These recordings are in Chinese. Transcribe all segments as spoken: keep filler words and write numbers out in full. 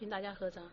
请大家合掌。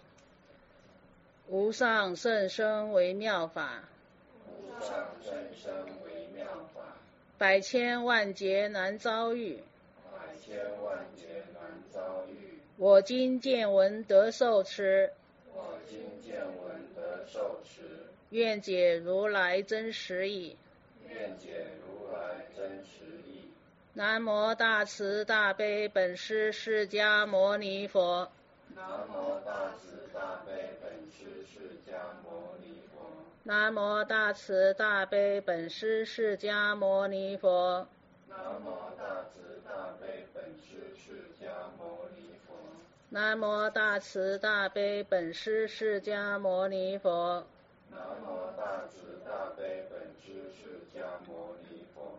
无上甚深微妙法， 无上甚深微妙法， 百千万劫难遭遇， 百千万劫难遭遇。 我今见闻得受持， 我今见闻得受持， 愿解如来真实义。 愿解如来真实义。 南无大慈大悲本师释迦牟尼佛。 南无大慈大悲本师释迦牟尼佛。 南无大慈大悲本师释迦牟尼佛。 南无大慈大悲本师释迦牟尼佛。 南无大慈大悲本师释迦牟尼佛。 南无大慈大悲本师释迦牟尼佛。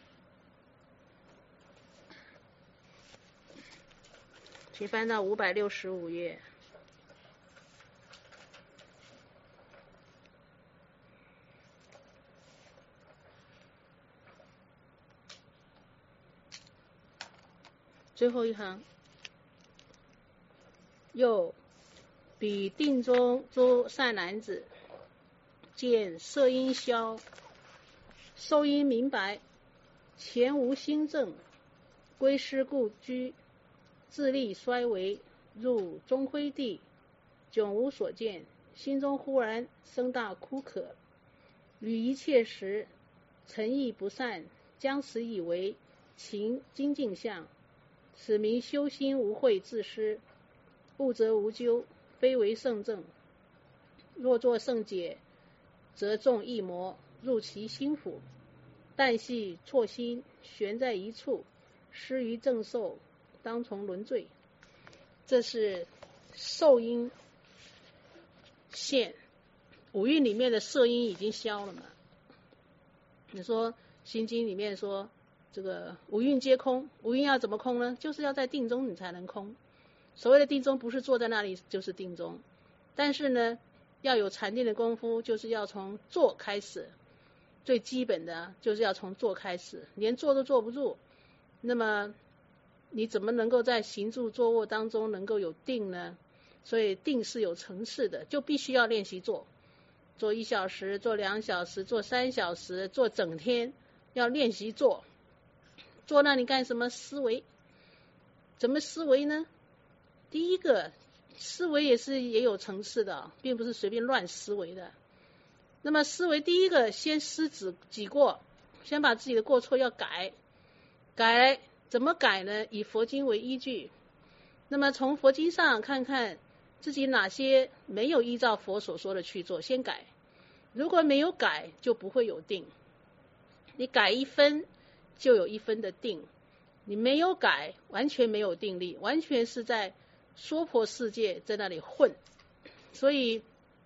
请翻到五百六十五页。最后一行，又彼定中诸善男子，见色音消，受因明白，前无心正，归师故居，自力衰微，入中灰地，迥无所见，心中忽然生大枯渴，与一切时，诚意不善，将此以为情精进相，此名修心无慧自失，悟则无究，非为圣正。若作圣解，则众一魔入其心府，但系错心，悬在一处，失于正受，当从轮罪。这是受因现，五蕴里面的色因已经消了嘛？你说心经里面说这个五蕴皆空，五蕴要怎么空呢？就是要在定中你才能空。所谓的定中不是坐在那里就是定中，但是呢要有禅定的功夫，就是要从坐开始，最基本的就是要从坐开始，连坐都坐不住，那么你怎么能够在行住坐卧当中能够有定呢？所以定是有层次的，就必须要练习坐，做一小时，做两小时，做三小时，做整天，要练习坐。坐那里干什么？思维。怎么思维呢？第一个，思维也是也有层次的，并不是随便乱思维的。那么思维第一个，先思己己过，先把自己的过错要改。改怎么改呢？以佛经为依据。那么从佛经上看看自己哪些没有依照佛所说的去做，先改。如果没有改，就不会有定。你改一分，就有一分的定。你没有改，完全没有定力，完全是在娑婆世界在那里混。所以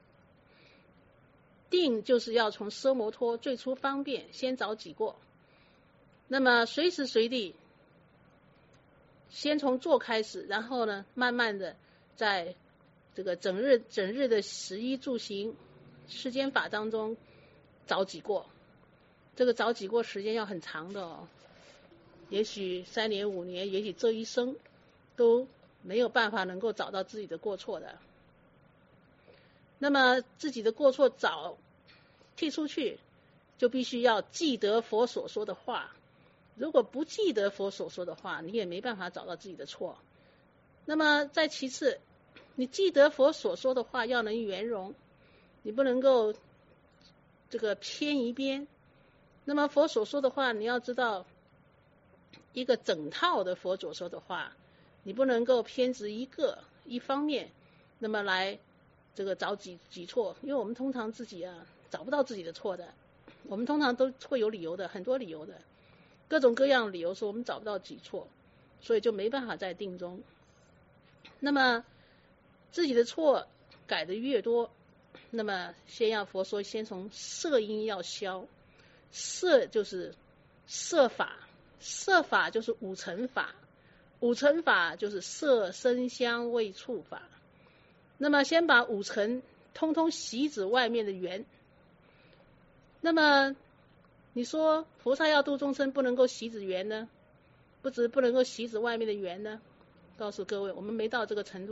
定就是要从奢摩托最初方便，先找己过。那么随时随地先从坐开始，然后呢慢慢的在这个整日整日的食衣住行世间法当中找己过。这个找己过时间要很长的哦，也许三年五年，也许这一生都没有办法能够找到自己的过错的。那么自己的过错找剔出去，就必须要记得佛所说的话。如果不记得佛所说的话，你也没办法找到自己的错。那么再其次，你记得佛所说的话要能圆融，你不能够这个偏一边。那么佛所说的话，你要知道一个整套的佛所说的话，你不能够偏执一个一方面，那么来这个找己己错。因为我们通常自己啊找不到自己的错的，我们通常都会有理由的，很多理由的，各种各样的理由说我们找不到己错，所以就没办法在定中。那么自己的错改得越多，那么先要佛说，先从色因要消。色就是色法，色法就是五尘法，五尘法就是色声香味触法。那么先把五尘通通洗止外面的缘。那么你说菩萨要度众生，不能够洗止缘呢？不止不能够洗止外面的缘呢？告诉各位，我们没到这个程度，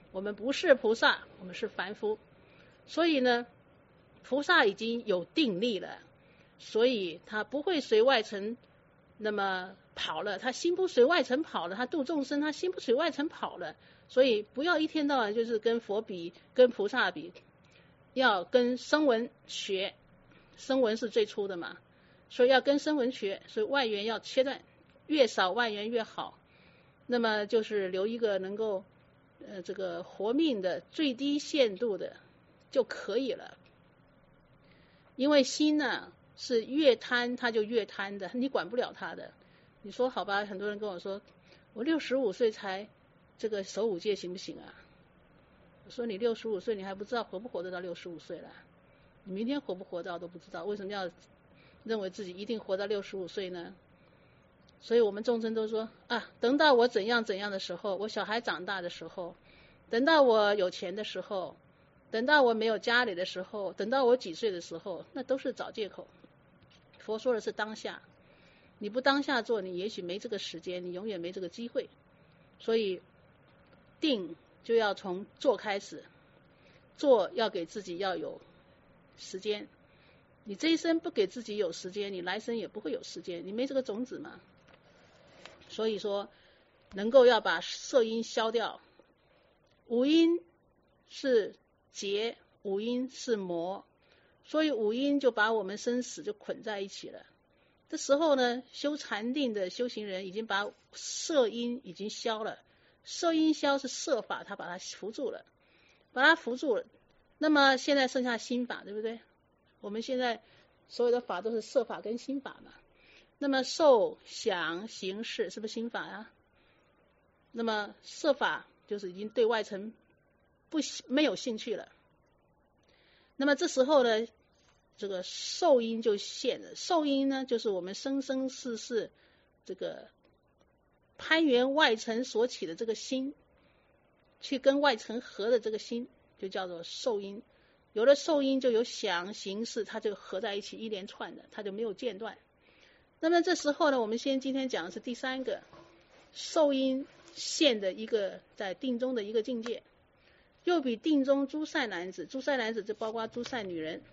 我们不是菩萨，我们是凡夫。所以呢，菩萨已经有定力了，所以他不会随外尘那么跑了，他心不随外尘跑了，他度众生，他心不随外尘跑了。所以不要一天到晚就是跟佛比，跟菩萨比，要跟声闻学，声闻是最初的嘛，所以要跟声闻学，所以外缘要切断，越少外缘越好。那么就是留一个能够呃这个活命的最低限度的就可以了。因为心呢是越贪它就越贪的，你管不了它的。你说好吧，很多人跟我说，我六十五岁才这个守五戒行不行啊？我说你六十五岁你还不知道活不活得到六十五岁了，你明天活不活到都不知道，为什么要认为自己一定活到六十五岁呢？所以我们众生都说啊，等到我怎样怎样的时候，我小孩长大的时候，等到我有钱的时候，等到我没有家里的时候，等到我几岁的时候，那都是找借口。佛说的是当下，你不当下做，你也许没这个时间，你永远没这个机会。所以定就要从做开始，做要给自己要有时间。你这一生不给自己有时间，你来生也不会有时间，你没这个种子嘛。所以说能够要把色音消掉，五音是结，五音是魔，所以五音就把我们生死就捆在一起了。这时候呢，修禅定的修行人已经把色音已经消了，色音消是色法，他把它扶住了，把它扶住了。那么现在剩下心法，对不对？我们现在所有的法都是色法跟心法嘛。那么受想行识是不是心法啊？那么色法就是已经对外层不没有兴趣了。那么这时候呢，这个受因就现了。受因呢，就是我们生生世世这个攀缘外层所起的这个心，去跟外层合的这个心，就叫做受因。有了受因，就有想行识，它就合在一起一连串的，它就没有间断。那么这时候呢，我们先今天讲的是第三个受因现的一个在定中的一个境界，又比定中诸善男子，诸善男子就包括诸善女人。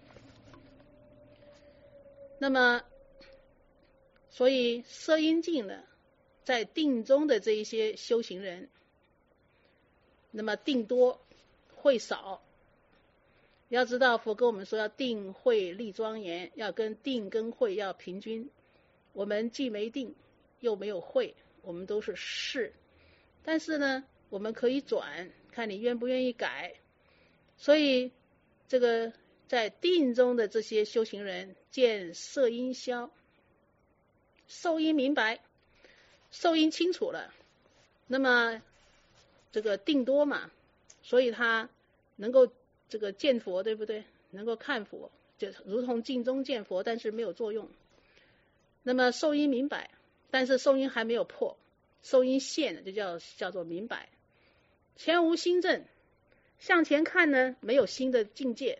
那么所以色因尽了，在定中的这一些修行人，那么定多会少。要知道佛跟我们说要定慧立庄严，要跟定跟慧要平均。我们既没定又没有慧，我们都是是，但是呢我们可以转，看你愿不愿意改。所以这个在定中的这些修行人见色因消，受因明白，受因清楚了，那么这个定多嘛，所以他能够这个见佛，对不对？能够看佛，就如同镜中见佛，但是没有作用。那么受因明白，但是受因还没有破，受因现了，就叫叫做明白。前无心证，向前看呢，没有新的境界，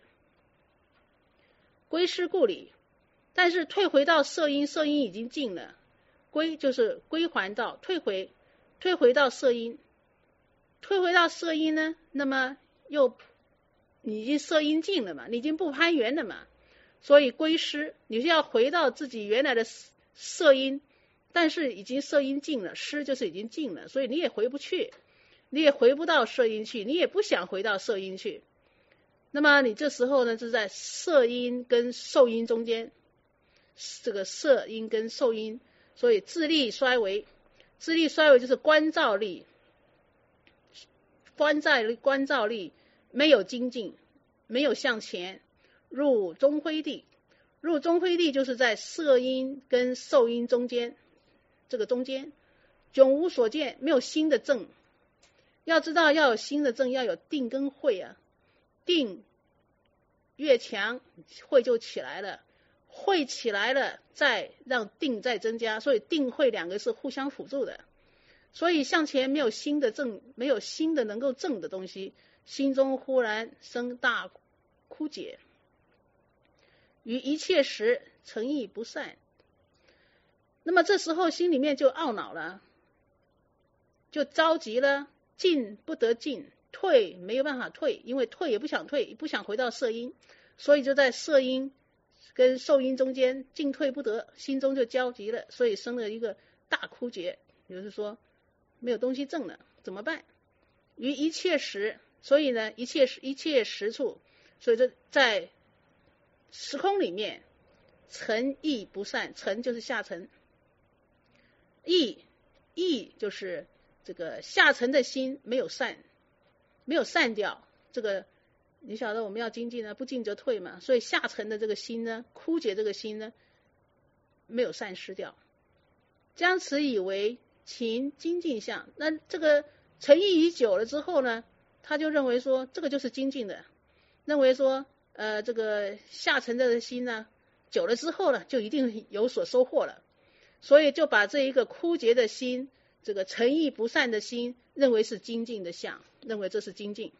归失故里，但是退回到色因，色因已经尽了，归就是归还到退回，退回到色因，退回到色因呢，那么又你已经色因尽了嘛，你已经不攀缘了嘛，所以归失，你是要回到自己原来的色因，但是已经色因尽了，失就是已经尽了，所以你也回不去，你也回不到色因去，你也不想回到色因去。那么你这时候呢，是在色因跟受因中间，这个色因跟受因，所以智力衰微，智力衰微就是观照力，观照力观照力没有精进，没有向前，入中灰地。入中灰地就是在色因跟受因中间，这个中间迥无所见，没有新的正。要知道要有新的正，要有定跟慧啊，定越强，慧就起来了，慧起来了，再让定再增加，所以定慧两个是互相辅助的。所以向前没有新的正，没有新的能够正的东西，心中忽然生大枯竭，于一切时诚意不善。那么这时候心里面就懊恼了，就着急了，进不得进，退退没有办法退，因为退也不想退，不想回到色音，所以就在色音跟受音中间进退不得，心中就焦急了，所以生了一个大枯竭，也就是说没有东西证了，怎么办？于一切时，所以呢，一切一切时处，所以这在时空里面，沉意不散，沉就是下沉，意意就是这个下沉的心没有散，没有散掉。这个你晓得我们要精进呢，不进则退嘛，所以下沉的这个心呢，枯竭这个心呢，没有散失掉。将此以为勤精进相，那这个沉意已久了之后呢，他就认为说这个就是精进的，认为说呃这个下沉的心呢，久了之后呢，就一定有所收获了，所以就把这一个枯竭的心，这个沉意不散的心，认为是精进的相，认为这是精进。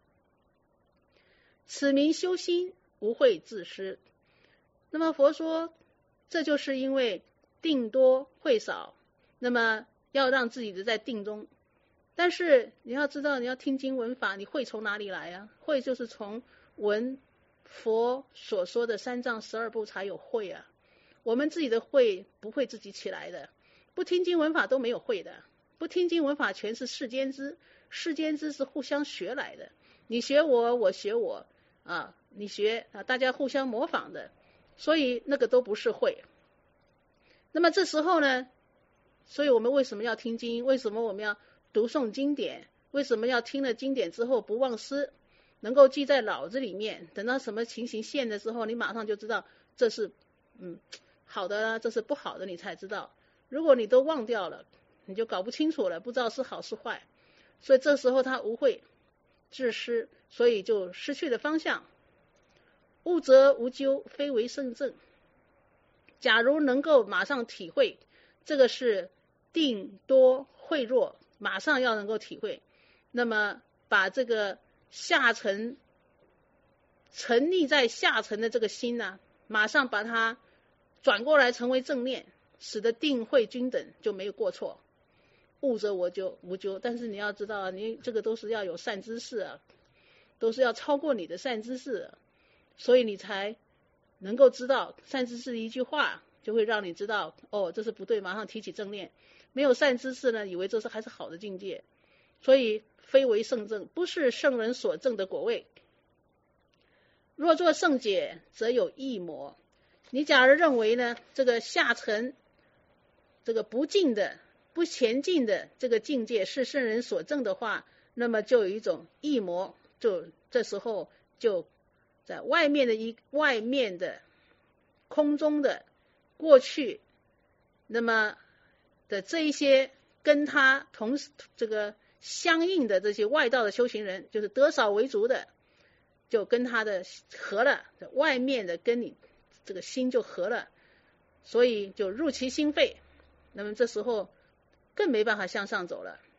此名修心，无慧自失。那么佛说，这就是因为定多慧少，那么要让自己的在定中。但是你要知道，你要听经闻法，你慧从哪里来啊？慧就是从闻佛所说的三藏十二部才有慧啊。我们自己的慧不会自己起来的，不听经闻法都没有慧的，不听经闻法全是世间知，世间知是互相学来的，你学我，我学我啊，你学啊，大家互相模仿的，所以那个都不是慧。那么这时候呢，所以我们为什么要听经？为什么我们要读诵经典？为什么要听了经典之后不忘失，能够记在脑子里面？等到什么情形现的时候，你马上就知道这是嗯好的，这是不好的，你才知道。如果你都忘掉了，你就搞不清楚了，不知道是好是坏。所以这时候他无慧自失，所以就失去了方向。悟则无咎，非为圣正。假如能够马上体会，这个是定多慧弱，马上要能够体会，那么把这个下沉沉溺在下沉的这个心呢、啊，马上把它转过来成为正念，使得定慧均等，就没有过错。悟则我就无咎，但是你要知道，你这个都是要有善知识啊，都是要超过你的善知识、啊，所以你才能够知道善知识的一句话就会让你知道，哦，这是不对，马上提起正念。没有善知识呢，以为这是还是好的境界，所以非为圣正，不是圣人所证的果位。若作圣解，则有异魔。你假如认为呢，这个下沉这个不进的不前进的这个境界是圣人所证的话，那么就有一种异魔，就这时候就在外面的一外面的空中的过去，那么的这一些跟他同这个相应的这些外道的修行人，就是得少为足的，就跟他的合了，外面的跟你这个心就合了，所以就入其心肺，那么这时候更没办法向上走了。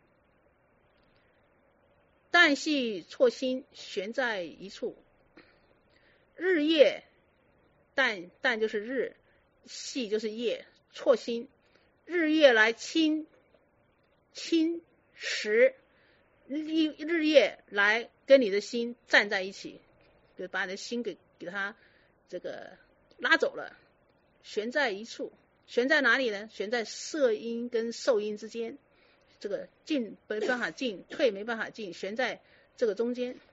但系错心，悬在一处。日夜，但但就是日，系就是夜，错心，日夜来侵侵蚀，日日夜来跟你的心站在一起，就把你的心给给它这个拉走了，悬在一处。悬在哪里呢？悬在色音跟受音之间，这个进没办法进，退没办法进，悬在这个中间。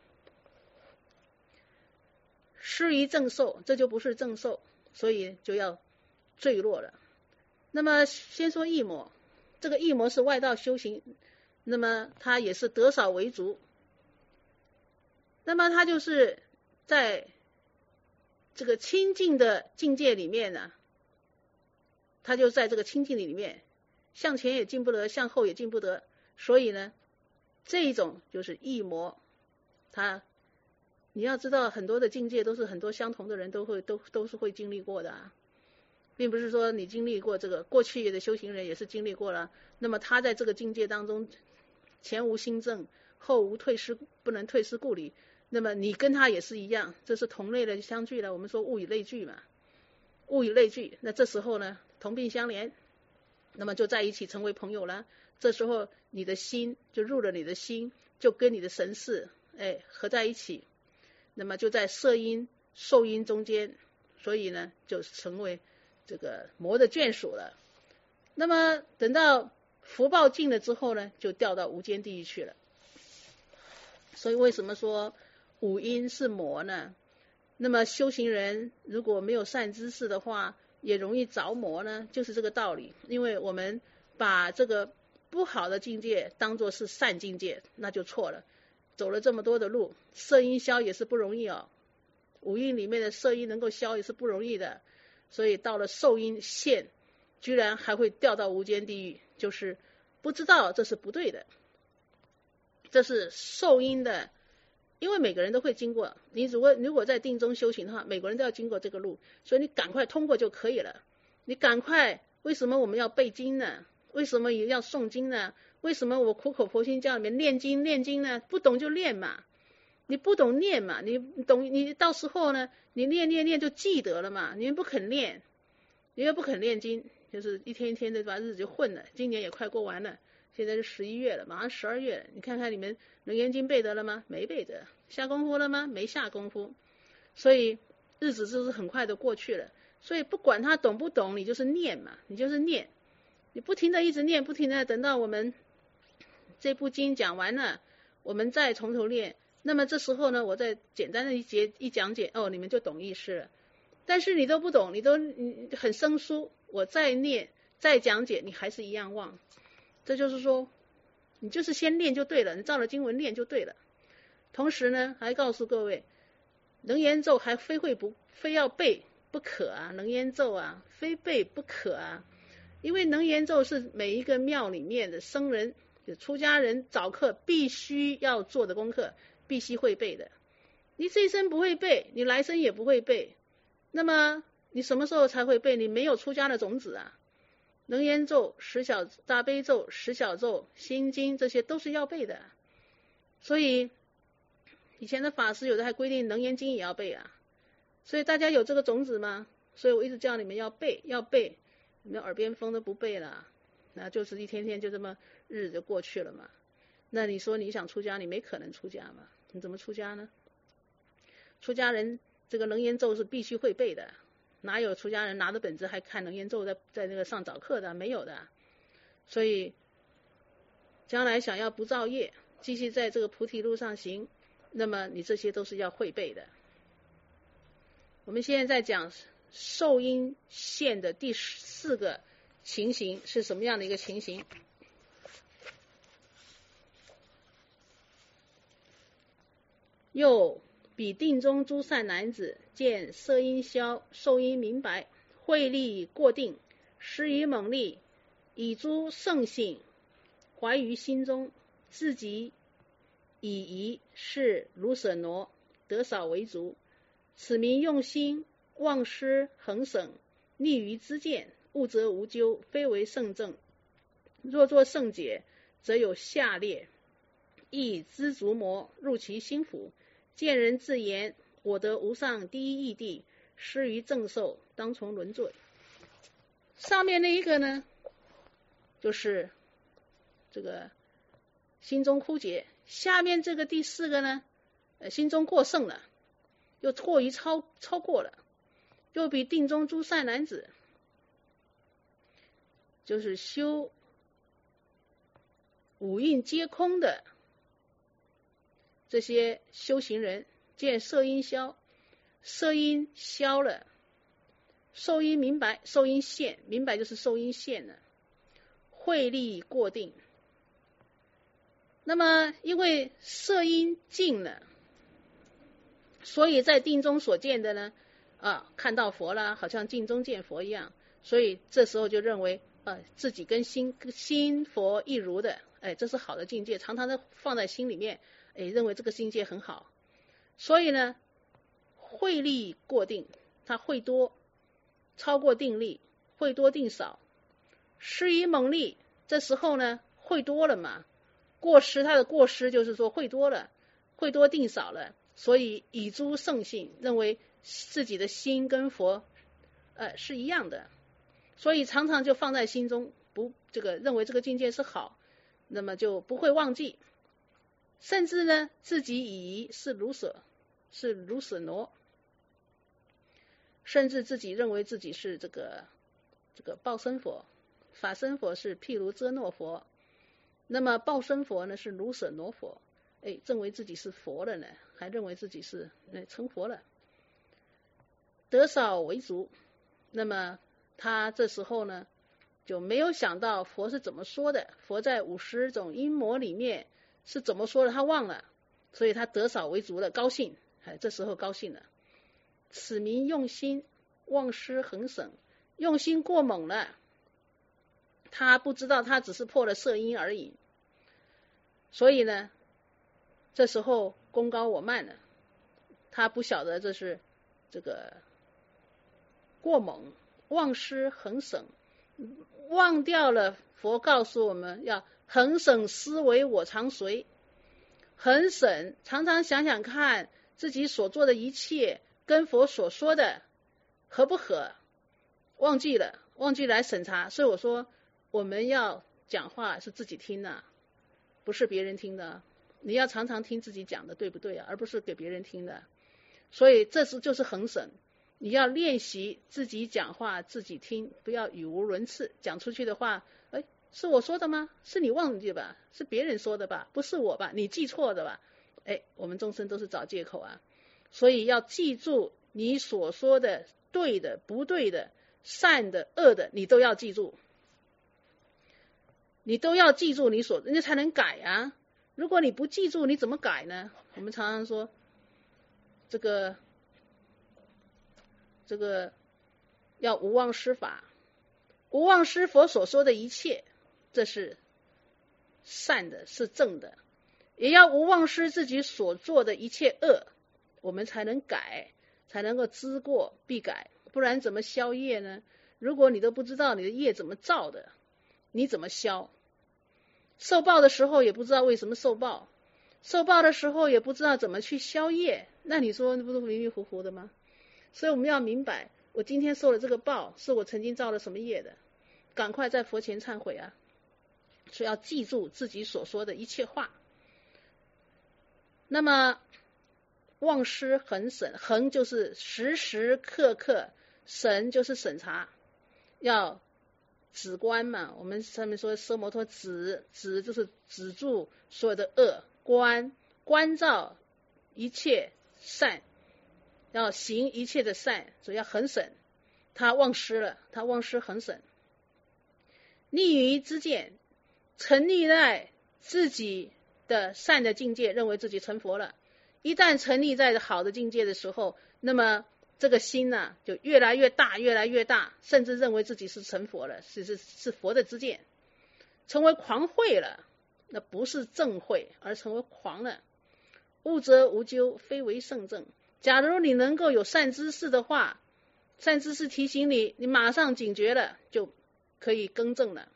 失于正受，这就不是正受，所以就要坠落了。那么先说异魔，这个异魔是外道修行，那么他也是得少为足，那么他就是在这个清净的境界里面呢，他就在这个清净里面，向前也进不得，向后也进不得，所以呢，这一种就是异魔。他你要知道，很多的境界都是很多相同的人都会都都是会经历过的啊，并不是说你经历过这个，过去的修行人也是经历过了，那么他在这个境界当中，前无心证，后无退失，不能退失故里，那么你跟他也是一样，这是同类的相聚了。我们说物以类聚嘛，物以类聚，那这时候呢，同病相怜，那么就在一起成为朋友了。这时候你的心就入了你的心， 就跟你的神识哎合在一起，那么就在色音受音中间，所以呢就成为这个魔的眷属了。那么等到福报尽了之后呢，就掉到无间地狱去了。所以为什么说五阴是魔呢？那么修行人如果没有善知识的话，也容易着魔呢，就是这个道理。因为我们把这个不好的境界当作是善境界，那就错了。走了这么多的路，色音消也是不容易哦，五阴里面的色音能够消也是不容易的，所以到了受阴现，居然还会掉到无间地狱，就是不知道这是不对的。这是受阴的，因为每个人都会经过，你如果如果在定中修行的话，每个人都要经过这个路，所以你赶快通过就可以了。你赶快，为什么我们要背经呢？为什么也要诵经呢？为什么我苦口婆心教里面念经念经呢？不懂就练嘛，你不懂念嘛，你懂你到时候呢，你念念念就记得了嘛。你们不肯练，你又不肯练经，就是一天一天的把日子就混了。今年也快过完了。现在是十一月了，马上十二月了，你看看你们楞严经背得了吗？没背得。下功夫了吗？没下功夫。所以日子就是很快的过去了。所以不管他懂不懂，你就是念嘛，你就是念，你不停的一直念，不停的等到我们这部经讲完了，我们再从头念。那么这时候呢，我再简单的一节一讲解，哦，你们就懂意思了。但是你都不懂，你都你很生疏，我再念再讲解，你还是一样忘。这就是说，你就是先练就对了，你照了经文练就对了。同时呢，还告诉各位，楞严咒还非会不非要背不可啊，楞严咒啊，非背不可啊。因为楞严咒是每一个庙里面的僧人、出家人早课必须要做的功课，必须会背的。你这一生不会背，你来生也不会背，那么你什么时候才会背？你没有出家的种子啊。楞严咒、十小大悲咒、十小咒、心经，这些都是要背的。所以以前的法师有的还规定楞严经也要背啊。所以大家有这个种子吗？所以我一直叫你们要背，要背。你们耳边风都不背了，那就是一天天就这么日子就过去了嘛。那你说你想出家，你没可能出家嘛？你怎么出家呢？出家人这个楞严咒是必须会背的。哪有出家人拿着本子还看楞严咒在在那个上早课的？没有的。所以将来想要不造业，继续在这个菩提路上行，那么你这些都是要会背的。我们现在在讲受阴现的第四个情形是什么样的一个情形？又彼定中诸善男子，见色音消，受音明白，慧力过定，施于猛力，以诸圣性怀于心中，自己以疑是如舍挪，得少为足。此名用心，忘失恒省，逆于知见，悟则无咎，非为圣正。若作圣解，则有下列：亦知足魔入其心府，见人自言，我得无上第一义谛，施于正受，当从轮罪。上面那一个呢，就是这个心中枯竭；下面这个第四个呢，呃，心中过剩了，又过于超超过了，又比定中诸善男子，就是修五蕴皆空的这些修行人，见色音消，色音消了，受音明白，受音现，明白就是受音现了，慧力过定。那么因为色音尽了，所以在定中所见的呢，啊，看到佛了，好像镜中见佛一样，所以这时候就认为，呃，自己跟心心佛一如的，哎，这是好的境界，常常的放在心里面，哎，认为这个境界很好。所以呢，慧力过定，他慧多，超过定力，慧多定少，施于猛力，这时候呢，慧多了嘛，过失他的过失就是说慧多了，慧多定少了，所以以诸圣性，认为自己的心跟佛呃是一样的，所以常常就放在心中，不这个认为这个境界是好，那么就不会忘记。 甚至呢自己以是如舍，是如舍罗，甚至自己认为自己是这个这个报身佛，法身佛是譬如遮诺佛，那么报身佛呢是如舍罗佛，哎，认为自己是佛了呢，还认为自己是哎成佛了，得少为足。那么他这时候呢就没有想到佛是怎么说的，佛在五十种阴魔里面是怎么说的，他忘了，所以他得少为足了，高兴，哎，这时候高兴了。此名用心，忘失恒省，用心过猛了，他不知道他只是破了色因而已，所以呢这时候功高我慢了，他不晓得这是这个过猛，忘失恒省，忘掉了佛告诉我们要恒省思维我常随，恒省常常想想看自己所做的一切跟佛所说的合不合，忘记了，忘记来审查。所以我说我们要讲话是自己听的，不是别人听的，你要常常听自己讲的对不对啊，而不是给别人听的。所以这是就是恒审，你要练习自己讲话自己听，不要语无伦次，讲出去的话，哎，是我说的吗？是你忘记吧？是别人说的吧？不是我吧？你记错的吧？哎，我们众生都是找借口啊。所以要记住你所说的对的不对的善的恶的，你都要记住，你都要记住你所，你才能改啊。如果你不记住你怎么改呢？我们常常说这个这个要无忘失法，无忘失佛所说的一切，这是善的，是正的，也要无忘失自己所做的一切恶，我们才能改，才能够知过必改，不然怎么消业呢？如果你都不知道你的业怎么造的，你怎么消？受报的时候也不知道为什么受报，受报的时候也不知道怎么去消业，那你说那不是迷迷糊糊的吗？所以我们要明白，我今天受了这个报，是我曾经造了什么业的，赶快在佛前忏悔啊！所以要记住自己所说的一切话。那么忘失恒审，恒就是时时刻刻，审就是审查，要止观嘛。我们上面说奢摩托止，止就是止住所有的恶，观观照一切善，要行一切的善，所以要恒审。他忘失了，他忘失恒审，立于知见，沉立在自己的善的境界，认为自己成佛了。一旦沉立在好的境界的时候，那么这个心呢、啊、就越来越大，越来越大，甚至认为自己是成佛了，是是是佛的知见，成为狂慧了。那不是正慧，而成为狂了。悟则无咎，非为圣正。假如你能够有善知识的话，善知识提醒你，你马上警觉了，就可以更正了。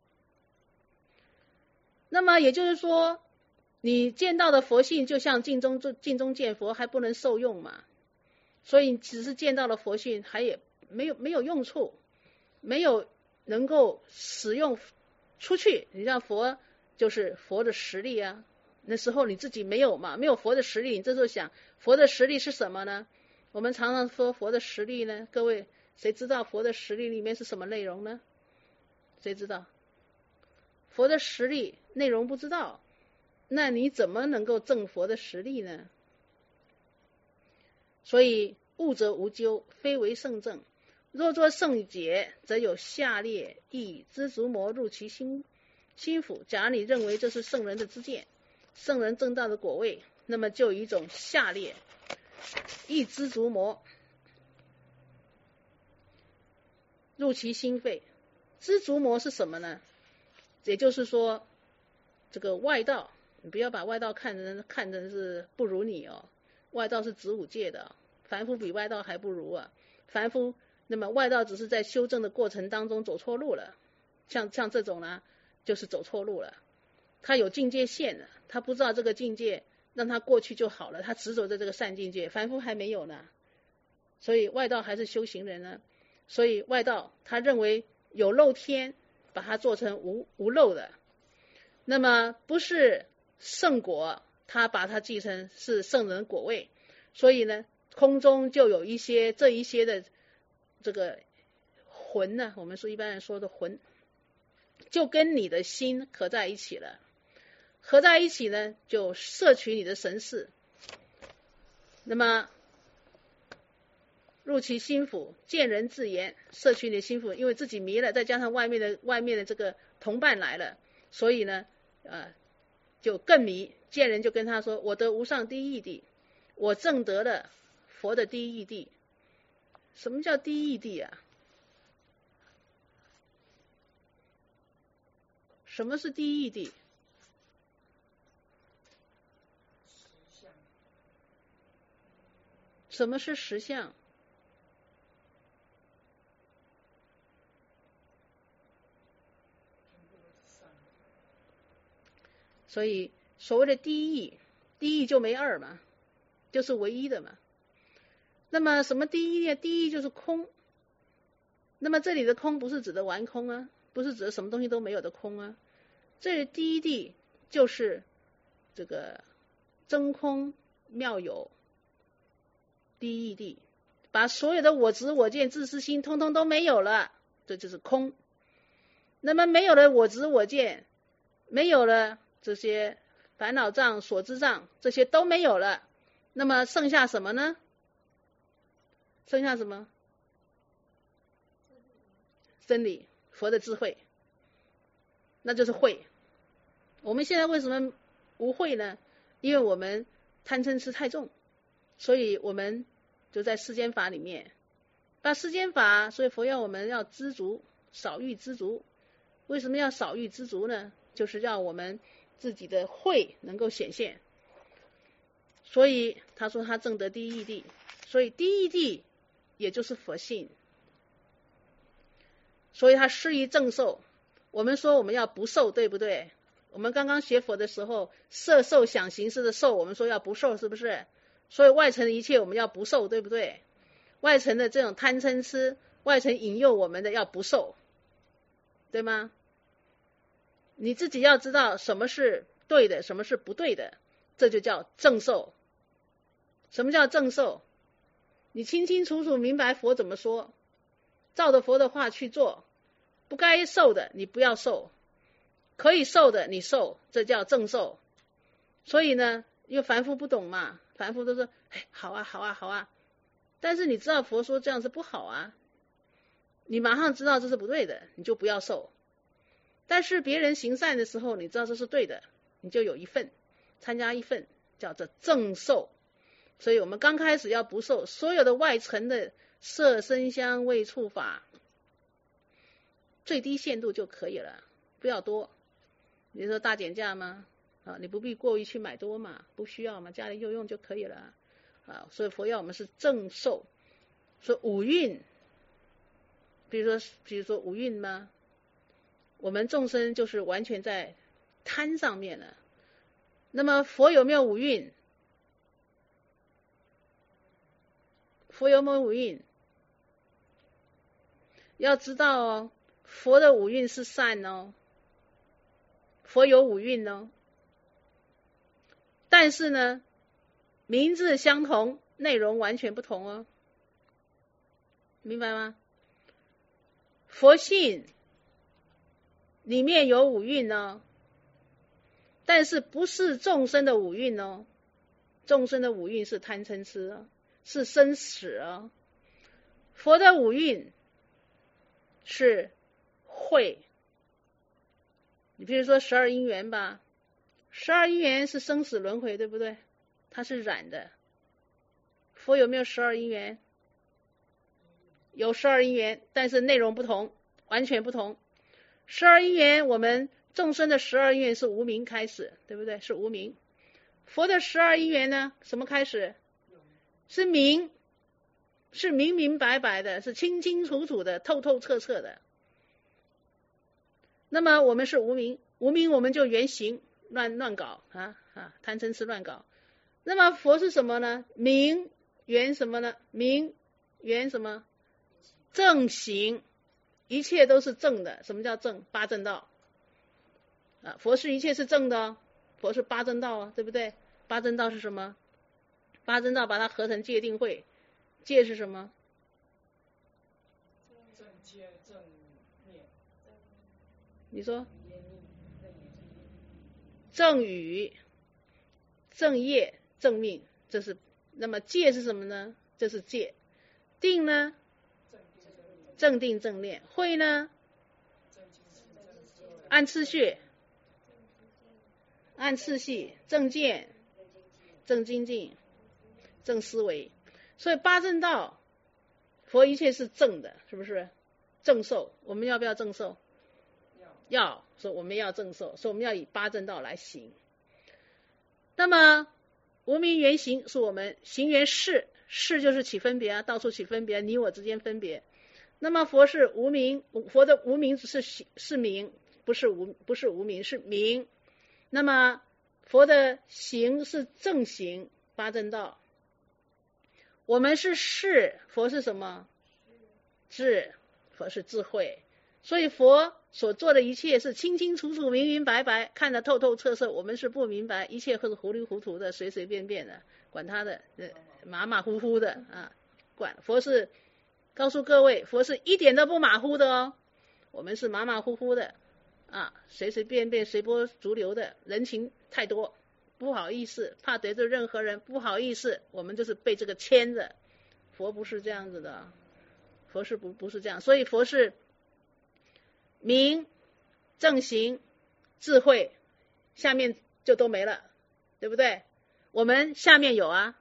那么也就是说，你见到的佛性就像镜中镜中见佛，还不能受用嘛，所以只是见到了佛性，还也没有没有用处，没有能够使用出去。你像佛就是佛的实力啊，那时候你自己没有嘛，没有佛的实力，你这时候想佛的实力是什么呢？我们常常说佛的实力呢，各位谁知道佛的实力里面是什么内容呢？谁知道？佛的实力内容不知道，那你怎么能够证佛的实力呢？所以悟则无咎，非为圣正。若作圣解，则有下列意知足魔入其心心腹。假如你认为这是圣人的知见，圣人正道的果位，那么就有一种下列意知足魔入其心肺。知足魔是什么呢？也就是说，这个外道，你不要把外道看成看成是不如你哦，外道是子午界的、哦，凡夫比外道还不如啊。凡夫，那么外道只是在修正的过程当中走错路了，像像这种呢，就是走错路了。他有境界线了，他不知道这个境界，让他过去就好了，他执着在这个善境界，凡夫还没有呢。所以外道还是修行人呢，所以外道他认为有漏天，把它做成无无漏的，那么不是圣果， 他把它记成是圣人果位，所以呢，空中就有一些这一些的这个魂呢，我们说一般人说的魂，就跟你的心合在一起了，合在一起呢，就摄取你的神识，那么入其心腹，见人自言，摄取你的心腹，因为自己迷了，再加上外面的外面的这个同伴来了，所以呢，呃，就更迷。见人就跟他说：“我得无上第一义谛，我证得了佛的第一义谛。”什么叫第一义谛啊？什么是第一义谛？什么是实相？所以所谓的第一义，第一义就没二嘛，就是唯一的嘛。那么什么第一义？第一义就是空。那么这里的空不是指的完空啊，不是指的什么东西都没有的空啊。这里第一谛就是这个真空妙有第一义谛，把所有的我执我见自私心通通都没有了，这就是空。那么没有了我执我见，没有了这些烦恼障所知障，这些都没有了，那么剩下什么呢？剩下什么？真理，佛的智慧，那就是慧。我们现在为什么无慧呢？因为我们贪嗔痴太重，所以我们就在世间法里面，把世间法，所以佛要我们要知足，少欲知足。为什么要少欲知足呢？就是让我们自己的慧能够显现。所以他说他证得第一义谛，所以第一义谛也就是佛性，所以他施于正受。我们说我们要不受，对不对？我们刚刚学佛的时候，色受想行识的受，我们说要不受，是不是？所以外层的一切我们要不受，对不对？外层的这种贪嗔痴，外层引诱我们的要不受，对吗？你自己要知道什么是对的，什么是不对的，这就叫正受。什么叫正受？你清清楚楚明白佛怎么说，照着佛的话去做，不该受的你不要受，可以受的你受，这叫正受。所以呢，因为凡夫不懂嘛，凡夫都说哎，好啊好啊好啊，但是你知道佛说这样是不好啊，你马上知道这是不对的，你就不要受。但是别人行善的时候，你知道这是对的，你就有一份，参加一份，叫做正受。所以我们刚开始要不受所有的外层的色声香味触法，最低限度就可以了，不要多。你说大减价吗？啊，你不必过于去买多嘛，不需要嘛，家里用用就可以了啊。所以佛要我们是正受。说五蕴，比如说比如说五蕴吗？我们众生就是完全在贪上面了。那么佛有没有五蕴？佛有没有五蕴？要知道哦，佛的五蕴是善哦，佛有五蕴哦。但是呢，名字相同，内容完全不同哦，明白吗？佛性里面有五蕴哦，但是不是众生的五蕴哦，众生的五蕴是贪嗔痴哦，是生死哦。佛的五蕴是慧，你比如说十二因缘吧，十二因缘是生死轮回，对不对？它是染的。佛有没有十二因缘？有十二因缘，但是内容不同，完全不同。十二因缘，我们众生的十二因缘是无明开始，对不对？是无明。佛的十二因缘呢，什么开始？是明，是明明白白的，是清清楚楚的，透透彻彻的。那么我们是无明，无明我们就原形乱乱搞啊啊，贪嗔痴乱搞。那么佛是什么呢？明原什么呢？明原什么？正行，一切都是正的。什么叫正？八正道啊，佛是一切是正的哦，佛是八正道啊，对不对？ 八正道是什么？八正道把它合成戒定慧，戒是什么？ 正戒正念。 你说？正语、正业、正命，这是。那么戒是什么呢？这是戒。定呢？正定正念。慧呢？按次序，按次序，正见、正精进、正思维。所以八正道，佛一切是正的，是不是？正受，我们要不要正受？要，所以我们要正受，所以我们要以八正道来行。那么无明缘行是我们行缘事，事就是起分别啊，到处起分别，你我之间分别。那么佛是无明，佛的无明是是明，不是无不是无明，是明。那么佛的行是正行，八正道。我们是事，佛是什么？智，佛是智慧。所以佛所做的一切是清清楚楚、明明白白，看得透透彻彻。我们是不明白，一切都是糊里糊涂的、随随便便的，管他的，马马虎虎的啊！管佛是告诉各位，佛是一点都不马虎的哦。我们是马马虎虎的啊，随随便便、随波逐流的，人情太多，不好意思，怕得罪任何人，不好意思，我们就是被这个牵着。佛不是这样子的，佛是不不是这样，所以佛是明、正行、智慧，下面就都没了，对不对？我们下面有啊，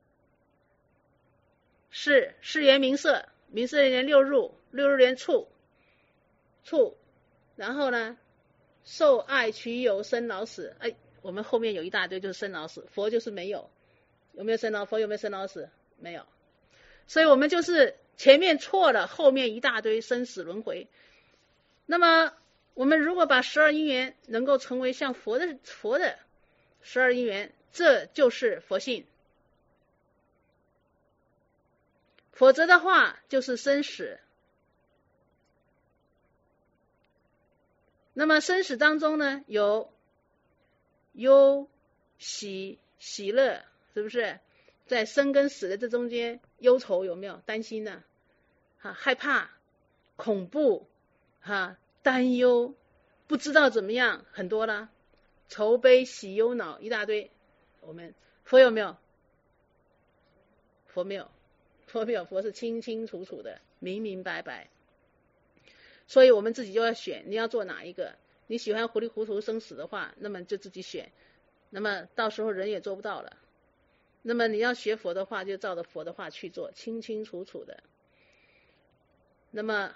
是是言明色，明色连六入，六入连处，处，然后呢，受爱取有生老死，哎，我们后面有一大堆就是生老死，佛就是没有，有没有生老？佛有没有生老死？没有，所以我们就是前面错了，后面一大堆生死轮回。那么我们如果把十二因缘能够成为像佛的佛的十二因缘，这就是佛性。否则的话就是生死。那么生死当中呢，有忧喜喜乐，是不是？在生跟死的这中间，忧愁有没有？担心呢、啊？害怕、恐怖。哈，担忧，不知道怎么样，很多啦，愁悲喜忧恼一大堆。我们佛有没有？佛没有，佛没有，佛是清清楚楚的，明明白白。所以我们自己就要选，你要做哪一个？你喜欢糊里糊涂生死的话，那么就自己选。那么到时候人也做不到了。那么你要学佛的话，就照着佛的话去做，清清楚楚的。那么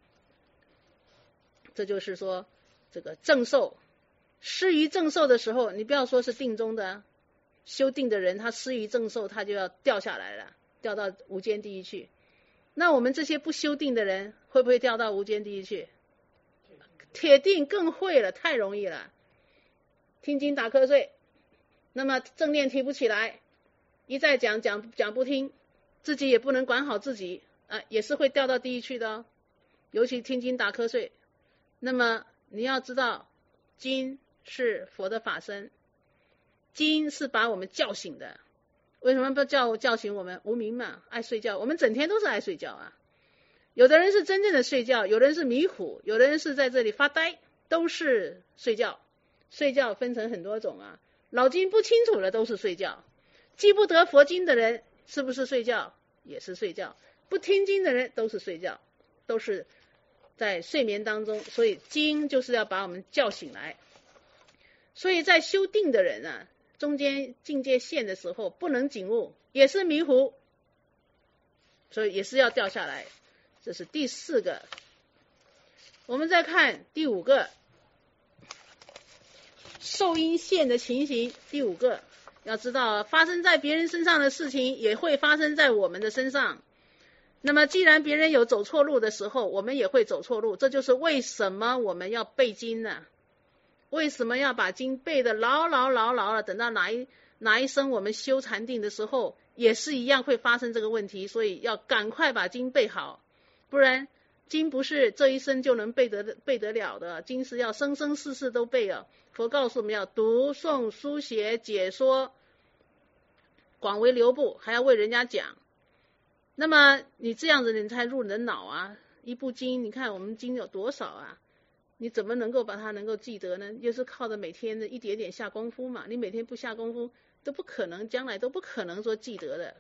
这就是说，这个正受失于正受的时候，你不要说是定中的修定的人，他失于正受，他就要掉下来了，掉到无间地狱去。那我们这些不修定的人，会不会掉到无间地狱去？铁定更会了，太容易了。听经打瞌睡，那么正念提不起来，一再讲讲讲不听，自己也不能管好自己啊，也是会掉到地狱去的哦。尤其听经打瞌睡。那么你要知道，经是佛的法身，经是把我们叫醒的。为什么不叫叫醒我们？无明嘛，爱睡觉，我们整天都是爱睡觉啊。有的人是真正的睡觉，有的人是迷糊，有的人是在这里发呆，都是睡觉。睡觉分成很多种啊，脑筋不清楚了都是睡觉。记不得佛经的人是不是睡觉？也是睡觉。不听经的人都是睡觉，都是在睡眠当中。所以经就是要把我们叫醒来。所以在修定的人啊，中间境界线的时候不能警悟，也是迷糊，所以也是要掉下来。这是第四个。我们再看第五个，受因现的情形。第五个要知道，发生在别人身上的事情也会发生在我们的身上。那么既然别人有走错路的时候，我们也会走错路。这就是为什么我们要背经呢？为什么要把经背得牢牢牢牢了？等到哪一哪一生我们修禅定的时候，也是一样会发生这个问题。所以要赶快把经背好，不然经不是这一生就能背得背得了的，经是要生生世世都背啊。佛告诉我们要读诵书写解说广为流布，还要为人家讲。那么你这样子你才入你的脑啊，一部经，你看我们经有多少啊，你怎么能够把它能够记得呢？就是靠着每天的一点点下功夫嘛，你每天不下功夫都不可能，将来都不可能说记得的。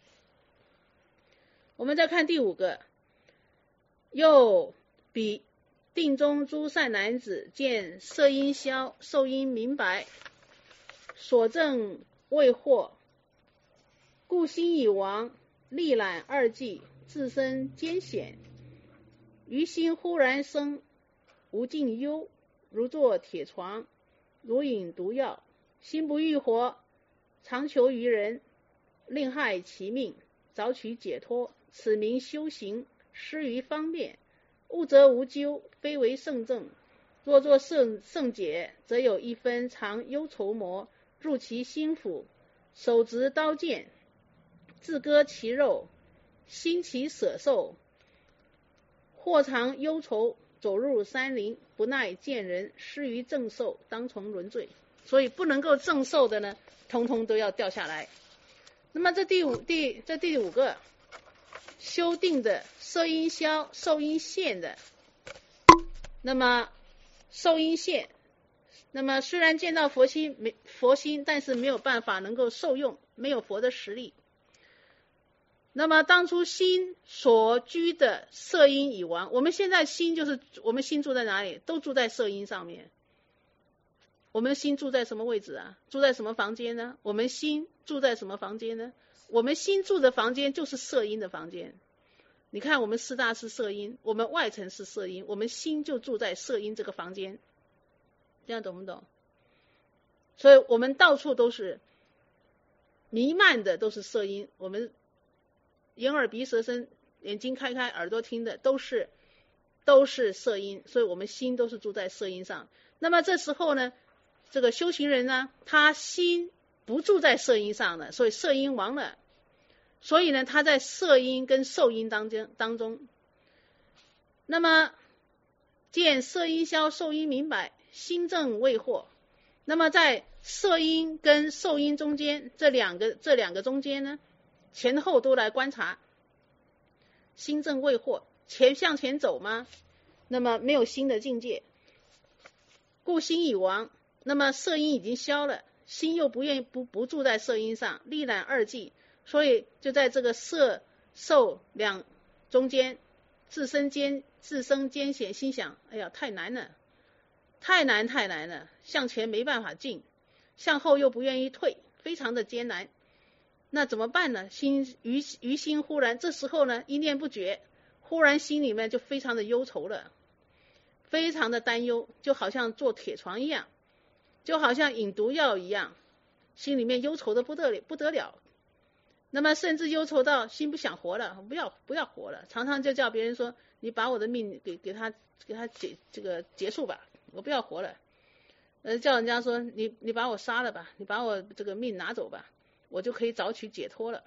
我们再看第五个，又比定中诸善男子见色音消，受音明白，所证未获，故心已亡，历览二际，自身艰险，于心忽然生无尽忧，如坐铁床，如饮毒药，心不欲活，常求于人，令害其命，早取解脱，此名修行，失于方便，悟则无咎，非为圣正。若作圣圣解，则有一分常忧愁魔入其心腑，手执刀剑，自割其肉，心其舍受，或常忧愁，走入山林，不耐见人，失于正受，当从轮罪。所以不能够正受的呢，通通都要掉下来。那么这第五第这第五个修定的色音消，受音现的，那么受音现，那么虽然见到佛心没佛心，但是没有办法能够受用，没有佛的实力。那么当初心所居的色音已亡，我们现在心就是我们心住在哪里？都住在色音上面。我们心住在什么位置啊？住在什么房间呢？我们心住在什么房间呢？我们心住的房间就是色音的房间。你看我们四大是色音，我们外层是色音，我们心就住在色音这个房间，这样懂不懂？所以我们到处都是弥漫的都是色音，我们眼耳鼻舌身，眼睛开开，耳朵听的都是都是色音，所以我们心都是住在色音上。那么这时候呢，这个修行人呢，他心不住在色音上了，所以色音亡了，所以呢他在色音跟受音当中当中，那么见色音消，受音明白，心正未获。那么在色音跟受音中间，这两个这两个中间呢，前后都来观察，心正未获，前向前走吗？那么没有新的境界，故心已亡。那么色音已经消了，心又不愿意不不住在色音上，历览二际，所以就在这个色受两中间，自身艰自身艰险，心想，哎呀，太难了，太难太难了，向前没办法进，向后又不愿意退，非常的艰难。那怎么办呢？心于于心忽然，这时候呢，一念不绝，忽然心里面就非常的忧愁了，非常的担忧，就好像坐铁床一样，就好像饮毒药一样，心里面忧愁的不得了不得了。那么甚至忧愁到心不想活了，不要不要活了，常常就叫别人说，你把我的命给给他给他结这个结束吧，我不要活了。呃，叫人家说，你你把我杀了吧，你把我这个命拿走吧，我就可以早取解脱了。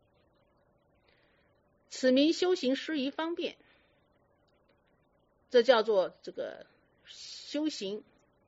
此名修行失于方便，这叫做这个修行。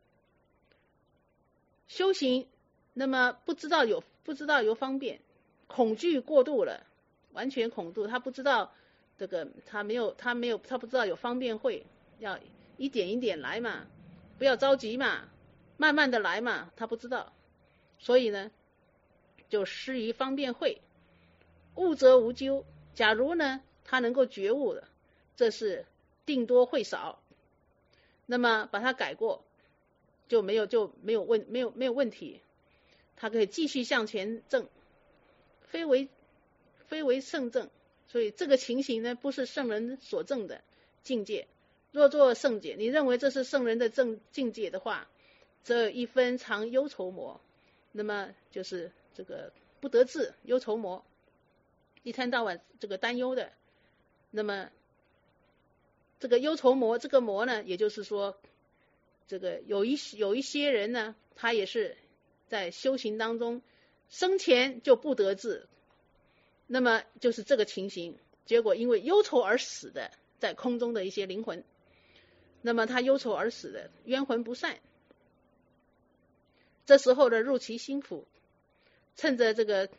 修行，那么不知道有不知道有方便，恐惧过度了，完全恐怖，他不知道这个，他没有他没有他不知道有方便会，要一点一点来嘛，不要着急嘛，慢慢的来嘛，他不知道，所以呢就失于方便会。悟则无咎，假如呢他能够觉悟了，这是定多会少，那么把它改过，就没有就没有问没有没有问题，他可以继续向前正，非为非为圣正。所以这个情形呢，不是圣人所证的境界。若作圣解，你认为这是圣人的正境界的话，则一分常忧愁魔，那么就是这个不得志忧愁魔，一天到晚这个担忧的。那么这个忧愁魔，这个魔呢，也就是说，这个有一有一些人呢，他也是在修行当中生前就不得志，那么就是这个情形，结果因为忧愁而死的，在空中的一些灵魂，那么他忧愁而死的冤魂不散，这时候呢入其心腑，趁着这个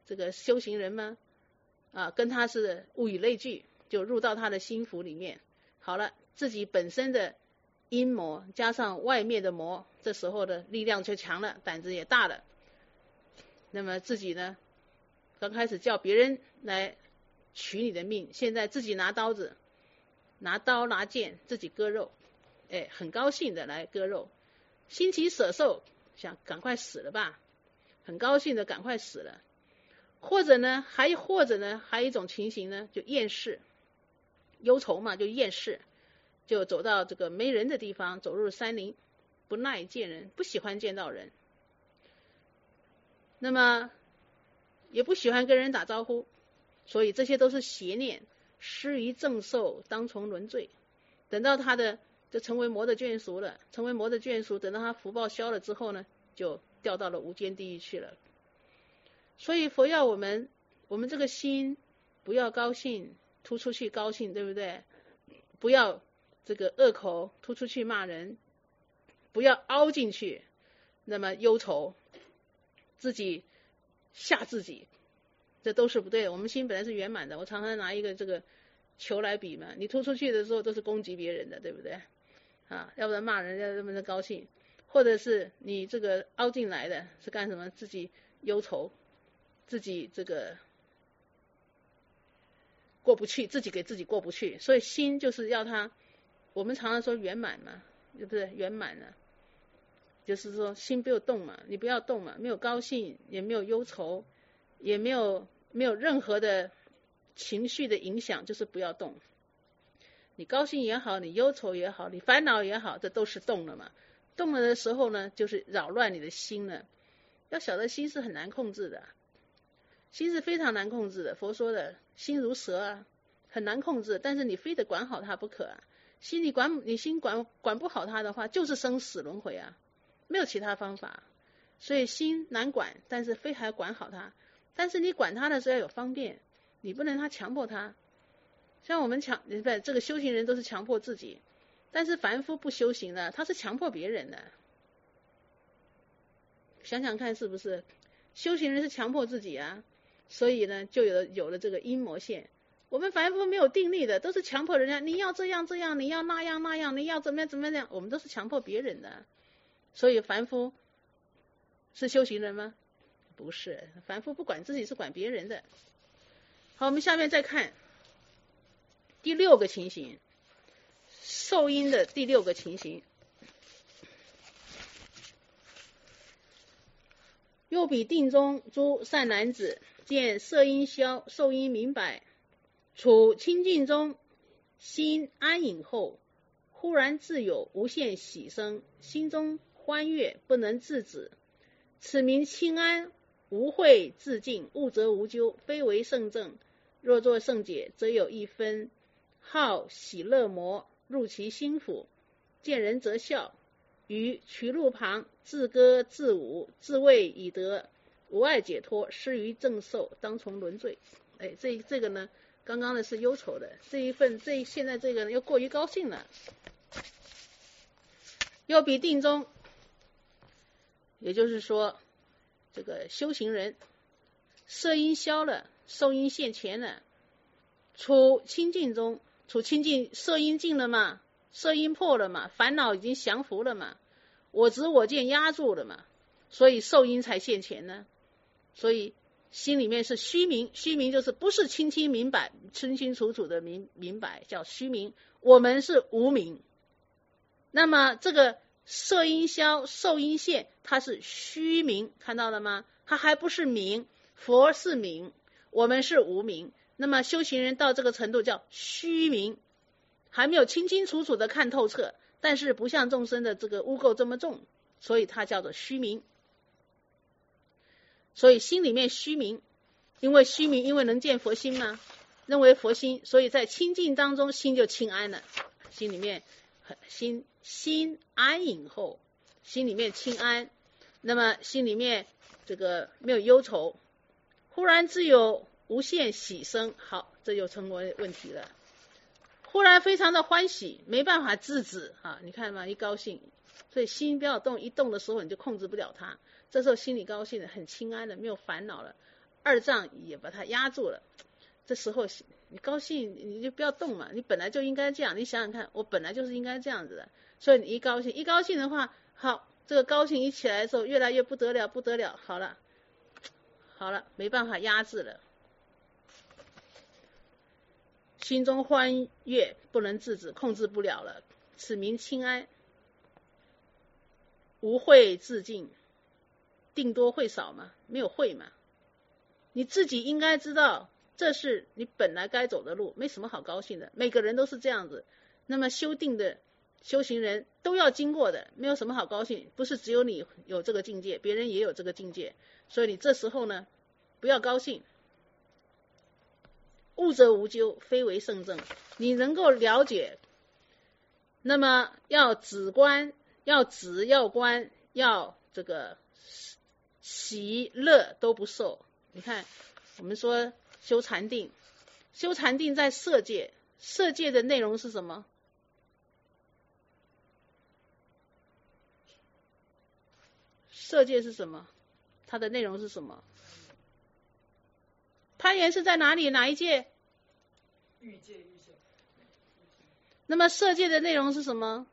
这个修行人吗？啊，跟他是物以类聚，就入到他的心府里面。好了，自己本身的阴魔加上外面的魔，这时候的力量就强了，胆子也大了。那么自己呢，刚开始叫别人来取你的命，现在自己拿刀子、拿刀拿剑自己割肉，哎，很高兴的来割肉，心起舍受，想赶快死了吧，很高兴的赶快死了。或者呢，还或者呢，还有一种情形呢，就厌世，忧愁嘛，就厌世，就走到这个没人的地方，走入山林，不耐见人，不喜欢见到人。那么也不喜欢跟人打招呼，所以这些都是邪念，失于正受，当从轮罪。等到他的就成为魔的眷属了，成为魔的眷属，等到他福报消了之后呢，就掉到了无间地狱去了。所以佛要我们，我们这个心不要高兴，突出去高兴，对不对？不要这个恶口突出去骂人，不要凹进去，那么忧愁，自己吓自己，这都是不对的。我们心本来是圆满的，我常常拿一个这个球来比嘛，你突出去的时候都是攻击别人的，对不对？啊，要不然骂人，要不然高兴，或者是你这个凹进来的是干什么？自己忧愁，自己这个过不去，自己给自己过不去。所以心就是要它，我们常常说圆满嘛，对不对？圆满了，就是说心不要动嘛，你不要动嘛，没有高兴，也没有忧愁，也没有没有任何的情绪的影响，就是不要动。你高兴也好，你忧愁也好，你烦恼也好，这都是动了嘛。动了的时候呢，就是扰乱你的心了。要晓得心是很难控制的，心是非常难控制的。佛说的心如蛇啊，很难控制，但是你非得管好它不可啊。心你管你心管管不好它的话，就是生死轮回啊，没有其他方法。所以心难管，但是非还管好它。但是你管它的时候要有方便，你不能他强迫它。像我们强，不，这个修行人都是强迫自己，但是凡夫不修行的，他是强迫别人的。想想看是不是？修行人是强迫自己啊，所以呢，就有了有了这个阴魔线。我们凡夫没有定力的，都是强迫人家，你要这样这样，你要那样那样，你要怎么样怎么样，我们都是强迫别人的。所以凡夫是修行人吗？不是，凡夫不管自己，是管别人的。好，我们下面再看第六个情形，受阴的第六个情形。又比定中诸善男子，见色阴消，受阴明白，处清净中，心安隐后，忽然自有无限喜生，心中欢悦，不能自止。此名清安，无慧自净，悟则无咎，非为圣正。若作圣解，则有一分，好喜乐魔入其心府，见人则笑，于渠路旁自歌自舞，自谓以得无碍解脱，失于正受，当从轮罪。哎，这这个呢，刚刚的是忧愁的，这一份这现在这个呢又过于高兴了。又比定中，也就是说，这个修行人色阴消了，受阴现前了，处清净中，处清净，色阴尽了嘛，色阴破了嘛，烦恼已经降服了嘛，我执我见压住了嘛，所以受阴才现前呢。所以心里面是虚明，虚明就是不是清清明白，清清楚楚的明明白，叫虚明。我们是无明。那么这个色阴消，受阴现，它是虚明，看到了吗？它还不是明，佛是明，我们是无明。那么修行人到这个程度叫虚明，还没有清清楚楚的看透彻，但是不像众生的这个污垢这么重，所以它叫做虚明。所以心里面虚明，因为虚明，因为能见佛心嘛，认为佛心，所以在清净当中心就清安了，心里面心心安隐后，心里面清安，那么心里面这个没有忧愁，忽然之有无限喜生，好，这就成为问题了。忽然非常的欢喜，没办法制止啊！你看嘛，一高兴，所以心不要动，一动的时候你就控制不了它。这时候心里高兴的很清安的，没有烦恼了， 二脏也把它压住了。这时候你高兴你就不要动嘛，你本来就应该这样，你想想看，我本来就是应该这样子的，所以你一高兴一高兴的话，好，这个高兴一起来的时候越来越不得了不得了，好了好了，没办法压制了，心中欢悦不能制止，控制不了了，此名轻安，无慧自尽，定多慧少嘛，没有慧嘛，你自己应该知道这是你本来该走的路，没什么好高兴的，每个人都是这样子。那么修定的修行人都要经过的，没有什么好高兴，不是只有你有这个境界，别人也有这个境界，所以你这时候呢不要高兴。悟则无咎，非为圣正，你能够了解，那么要止观，要止要观，要这个喜乐都不受。你看我们说修禅定，修禅定在色界，色界的内容是什么？色界是什么？它的内容是什么？攀岩是在哪里？哪一界？ 欲界，欲界。 那么色界的内容是什么？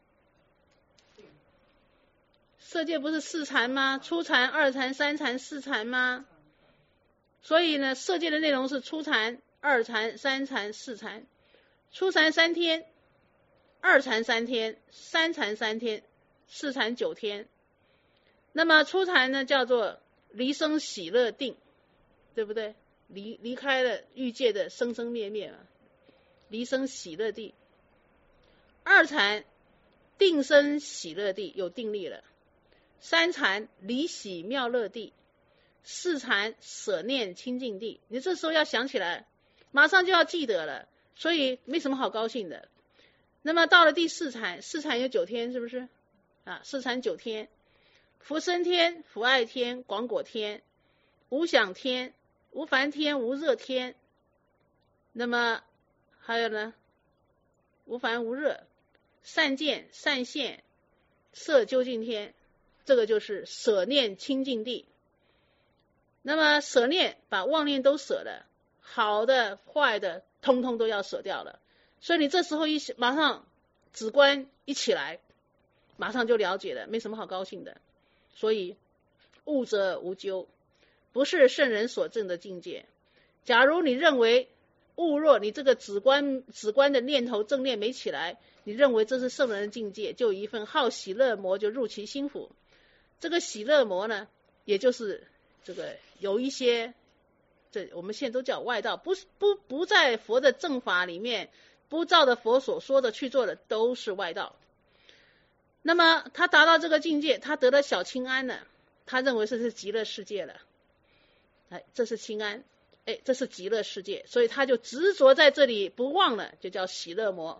色界不是四禅吗？初禅、二禅、三禅、四禅吗？所以呢，色界的内容是初禅、二禅、三禅、四禅。初禅三天，二禅三天，三禅三天，四禅九天。那么初禅呢，叫做离生喜乐定，对不对？离离开了欲界的生生灭灭嘛，离生喜乐地。二禅定生喜乐地，有定力了。三禅离喜妙乐地。四禅舍念清净地，你这时候要想起来，马上就要记得了，所以没什么好高兴的。那么到了第四禅，四禅有九天，是不是啊？四禅九天，福生天、福爱天、广果天、无想天、无烦天、无热天，那么还有呢，无烦无热、善见、善现、色究竟天，这个就是舍念清净地。那么舍念，把妄念都舍了，好的坏的通通都要舍掉了，所以你这时候一马上止观一起来，马上就了解了，没什么好高兴的。所以悟则无咎，不是圣人所证的境界。假如你认为悟若你这个止观止观的念头正念没起来，你认为这是圣人的境界，就一份好喜乐魔就入其心腹。这个喜乐魔呢，也就是这个有一些，这我们现在都叫外道，不不不在佛的正法里面，不照着佛所说的去做的，都是外道。那么他达到这个境界，他得了小清安了，他认为这是极乐世界了，哎，这是清安，哎，这是极乐世界，所以他就执着在这里不忘了，就叫喜乐魔，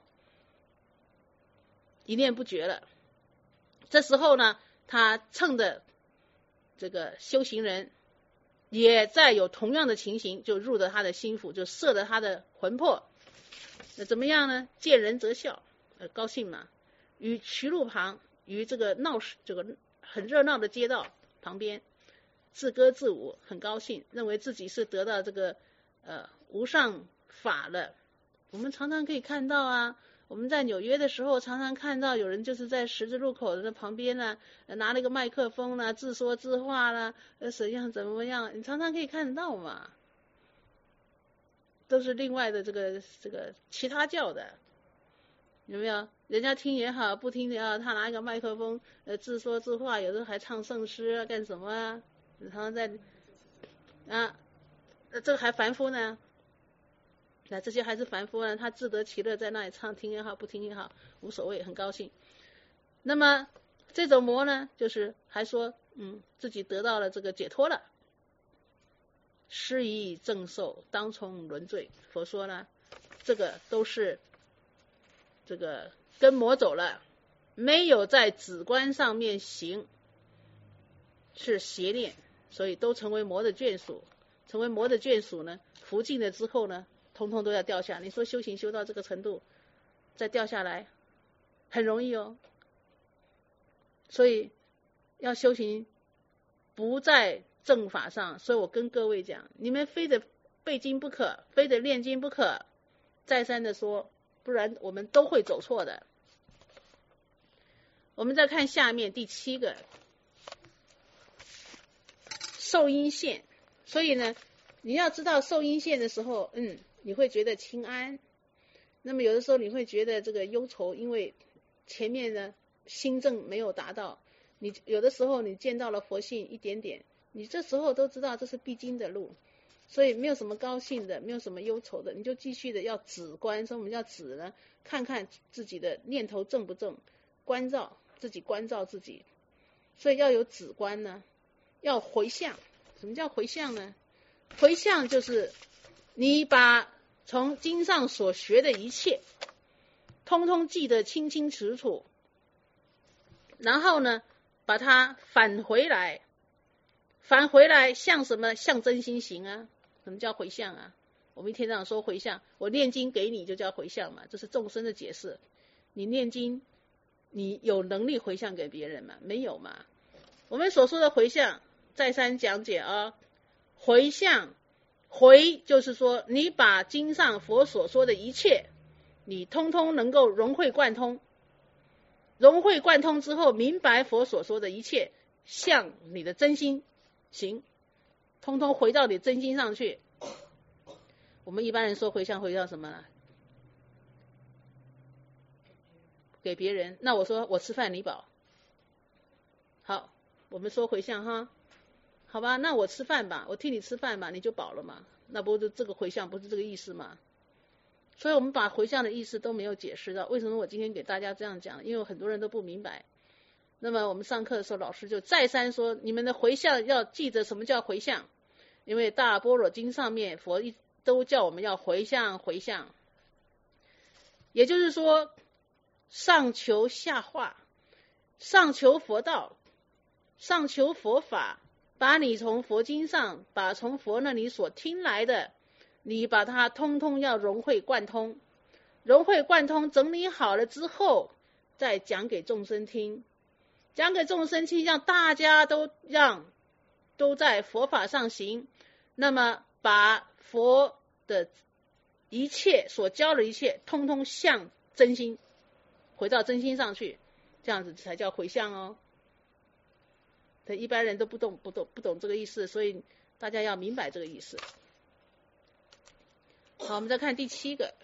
一念不绝了。这时候呢，他趁着这个修行人也在有同样的情形，就入了他的心腹，就摄了他的魂魄。那怎么样呢？见人则笑，呃，高兴嘛。于渠路旁，于这个闹市，这个很热闹的街道旁边，自歌自舞，很高兴，认为自己是得到这个呃无上法了。我们常常可以看到啊，我们在纽约的时候，常常看到有人就是在十字路口的旁边呢、啊，拿了一个麦克风啦、啊，自说自话啦、啊，怎样怎么样，你常常可以看得到嘛。都是另外的这个这个其他教的，有没有？人家听也好，不听也好，他拿一个麦克风，呃，自说自话，有时候还唱圣诗啊，干什么啊？常常在啊，这个还凡夫呢。那这些还是凡夫呢，他自得其乐，在那里唱，听也好，不听也好，无所谓，很高兴。那么这种魔呢，就是还说，嗯，自己得到了这个解脱了，施以正受，当从轮罪。佛说呢，这个都是这个跟魔走了，没有在止观上面行，是邪念，所以都成为魔的眷属。成为魔的眷属呢，服尽了之后呢，通通都要掉下。你说修行修到这个程度，再掉下来很容易哦。所以要修行，不在正法上。所以我跟各位讲，你们非得背经不可，非得练经不可，再三的说，不然我们都会走错的。我们再看下面第七个，受阴线。所以呢，你要知道受阴线的时候，嗯，你会觉得清安。那么有的时候你会觉得这个忧愁，因为前面呢心正没有达到，你有的时候你见到了佛性一点点，你这时候都知道这是必经的路，所以没有什么高兴的，没有什么忧愁的，你就继续的要止观。所以我们要止呢，看看自己的念头正不正，关照自己，关照自己。所以要有止观呢，要回向。什么叫回向呢？回向就是你把从经上所学的一切通通记得清清楚楚，然后呢把它返回来，返回来像什么？像真心行啊。什么叫回向啊？我们一天到晚说回向，我念经给你就叫回向嘛，这是众生的解释。你念经你有能力回向给别人吗？没有嘛。我们所说的回向再三讲解啊，回向回就是说你把经上佛所说的一切你通通能够融会贯通，融会贯通之后明白佛所说的一切，向你的真心行，通通回到你真心上去。我们一般人说回向回向什么呢？给别人。那我说我吃饭你饱，好，我们说回向哈，好吧，那我吃饭吧，我替你吃饭吧，你就饱了嘛，那不是这个回向不是这个意思吗？所以我们把回向的意思都没有解释到。为什么我今天给大家这样讲？因为很多人都不明白。那么我们上课的时候老师就再三说，你们的回向要记得什么叫回向，因为大般若经上面佛都叫我们要回向回向，也就是说上求下化，上求佛道，上求佛法，把你从佛经上，把从佛那里所听来的，你把它通通要融会贯通，融会贯通整理好了之后再讲给众生听，讲给众生听，让大家都让都在佛法上行，那么把佛的一切所教的一切通通向真心，回到真心上去，这样子才叫回向哦。对，一般人都不懂不懂不懂这个意思，所以大家要明白这个意思。好，我们再看第七个，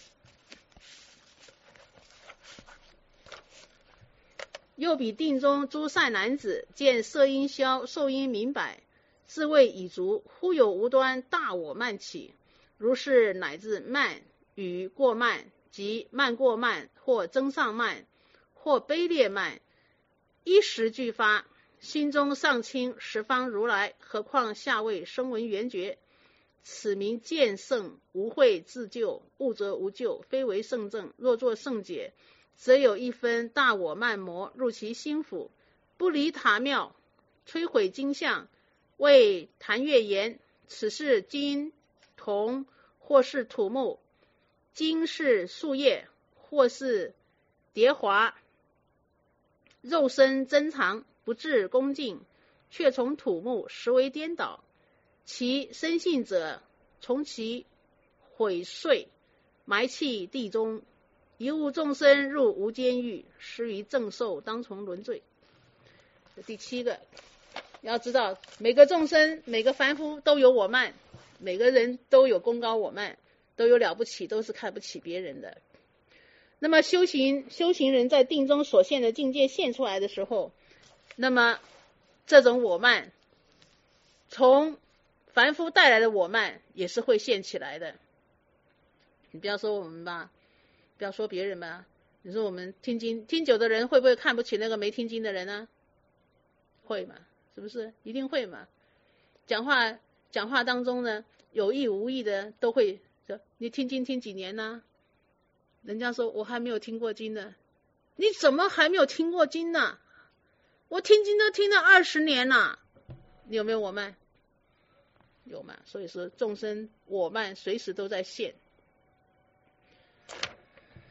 又比定中诸善男子，见色音消，受音明白，自谓已足，忽有无端大我慢起，如是乃至慢与过慢，即慢过慢，或增上慢，或卑劣慢，一时俱发，心中尚轻十方如来，何况下位声闻缘觉，此名见圣，无慧自救，悟则无救，非为圣正。若作圣解，则有一分大我慢魔入其心腹，不离塔庙，摧毁经像，为谭月言，此是金铜，或是土木，金是树叶，或是蝶华，肉身珍藏，不至恭敬，却从土木，实为颠倒。其生信者，从其毁碎，埋弃地中，一物众生入无间狱，失于正受，当从轮罪。这第七个，要知道每个众生每个凡夫都有我慢，每个人都有功高我慢，都有了不起，都是看不起别人的。那么修行修行人在定中所现的境界现出来的时候，那么这种我慢从凡夫带来的我慢也是会现起来的。你不要说我们吧，不要说别人吧，你说我们听经听久的人会不会看不起那个没听经的人呢？会嘛，是不是？一定会嘛。讲话讲话当中呢，有意无意的都会说，你听经听几年呢？人家说我还没有听过经呢，你怎么还没有听过经呢？我听经都听了二十年了，你有没有我慢？有嘛。所以说众生我慢随时都在现。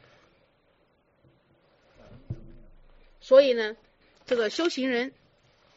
所以呢，这个修行人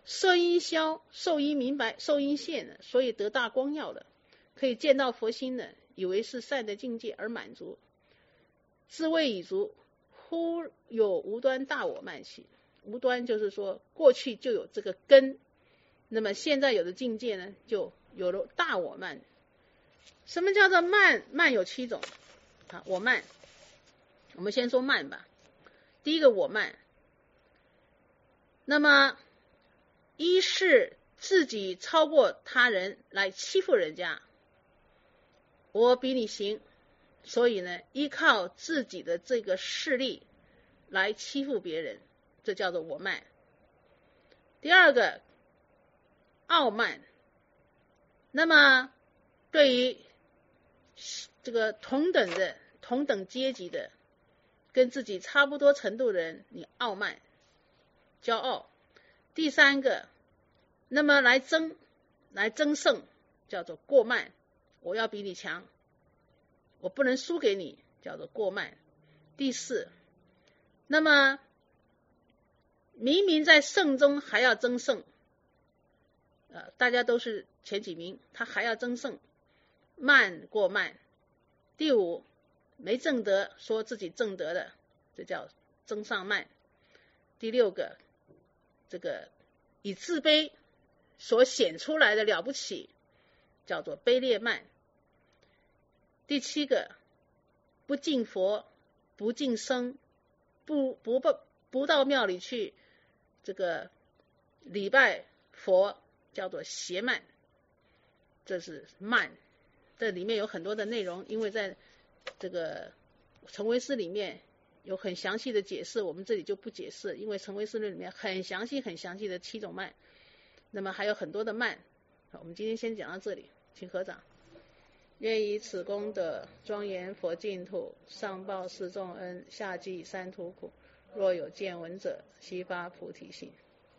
色音消，受音明白，受音现了，所以得大光耀了，可以见到佛心了，以为是善的境界而满足。自谓已足，忽有无端大我慢起。无端就是说过去就有这个根，那么现在有的境界呢，就有了大我慢。什么叫做慢？慢有七种啊，我慢。我们先说慢吧。第一个我慢，那么一是自己超过他人来欺负人家，我比你行，所以呢，依靠自己的这个势力来欺负别人，这叫做我慢。第二个傲慢，那么对于这个同等的同等阶级的跟自己差不多程度的人，你傲慢骄傲。第三个，那么来争来争胜，叫做过慢，我要比你强，我不能输给你，叫做过慢。第四，那么明明在胜中还要争胜，呃，大家都是前几名，他还要争胜，慢过慢。第五，没正德，说自己正德的，这叫争上慢。第六个，这个以自卑所显出来的了不起，叫做卑劣慢。第七个，不敬佛，不敬僧，不不不不到庙里去这个礼拜佛，叫做邪慢。这是慢，这里面有很多的内容，因为在这个成唯识里面有很详细的解释，我们这里就不解释，因为成唯识论里面很详细很详细的七种慢，那么还有很多的慢。好，我们今天先讲到这里，请合掌。愿以此功德庄严佛净土，上报四重恩，下济三途苦。若有见闻者，悉发菩提心。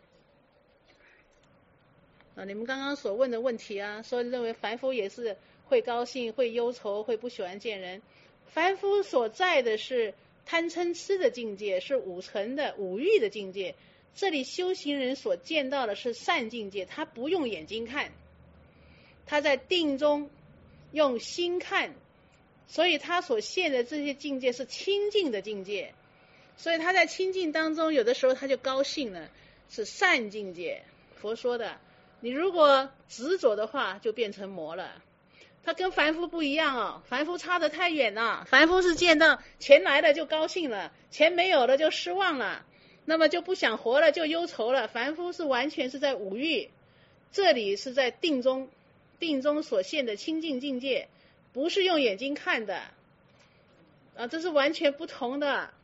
啊，你们刚刚所问的问题啊，说认为凡夫也是会高兴、会忧愁、会不喜欢见人。凡夫所在的是贪嗔痴的境界，是五尘的五欲的境界。这里修行人所见到的是善境界，他不用眼睛看，他在定中用心看，所以他所现的这些境界是清净的境界，所以他在清净当中，有的时候他就高兴了，是善境界。佛说的，你如果执着的话，就变成魔了。他跟凡夫不一样哦，凡夫差得太远了。凡夫是见到钱来了就高兴了，钱没有了就失望了，那么就不想活了，就忧愁了。凡夫是完全是在五欲，这里是在定中，定中所现的清净境界，不是用眼睛看的啊，这是完全不同的。